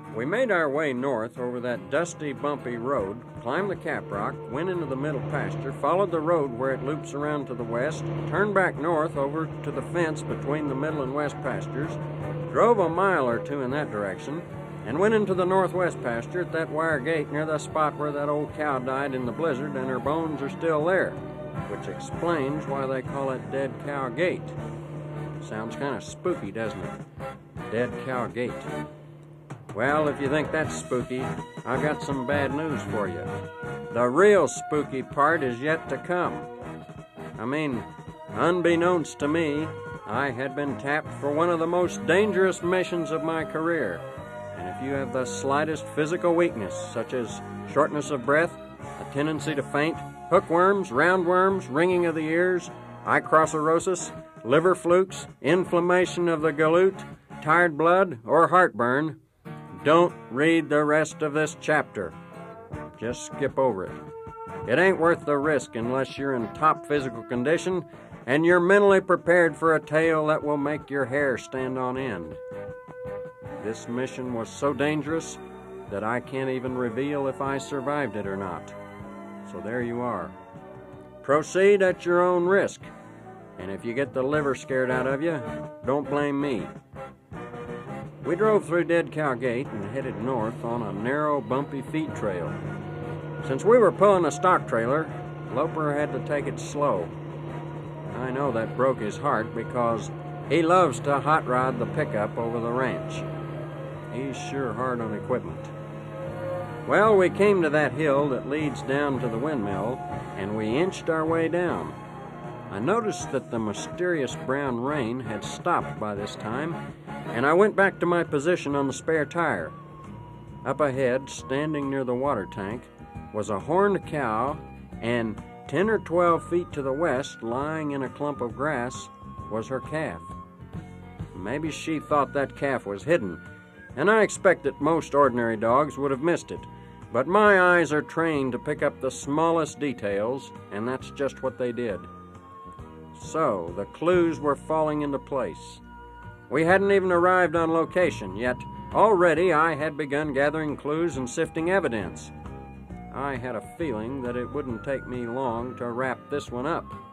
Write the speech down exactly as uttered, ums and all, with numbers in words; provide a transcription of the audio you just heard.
We made our way north over that dusty, bumpy road, climbed the caprock, went into the middle pasture, followed the road where it loops around to the west, turned back north over to the fence between the middle and west pastures, drove a mile or two in that direction, and went into the northwest pasture at that wire gate near the spot where that old cow died in the blizzard and her bones are still there, which explains why they call it Dead Cow Gate. Sounds kind of spooky, doesn't it? Dead Cow Gate. Well, if you think that's spooky, I've got some bad news for you. The real spooky part is yet to come. I mean, unbeknownst to me, I had been tapped for one of the most dangerous missions of my career. And if you have the slightest physical weakness, such as shortness of breath, a tendency to faint, hookworms, roundworms, ringing of the ears, eye crosserosis, liver flukes, inflammation of the galoot, tired blood, or heartburn, don't read the rest of this chapter. Just skip over it. It ain't worth the risk unless you're in top physical condition and you're mentally prepared for a tale that will make your hair stand on end. This mission was so dangerous that I can't even reveal if I survived it or not. So there you are. Proceed at your own risk. And if you get the liver scared out of you, don't blame me. We drove through Dead Cow Gate and headed north on a narrow, bumpy feed trail. Since we were pulling a stock trailer, Loper had to take it slow. I know that broke his heart because he loves to hot rod the pickup over the ranch. He's sure hard on equipment. Well, we came to that hill that leads down to the windmill, and we inched our way down. I noticed that the mysterious brown rain had stopped by this time, and I went back to my position on the spare tire. Up ahead, standing near the water tank, was a horned cow, and ten or twelve feet to the west, lying in a clump of grass, was her calf. Maybe she thought that calf was hidden, and I expect that most ordinary dogs would have missed it. But my eyes are trained to pick up the smallest details, and that's just what they did. So, the clues were falling into place. We hadn't even arrived on location, yet already I had begun gathering clues and sifting evidence. I had a feeling that it wouldn't take me long to wrap this one up.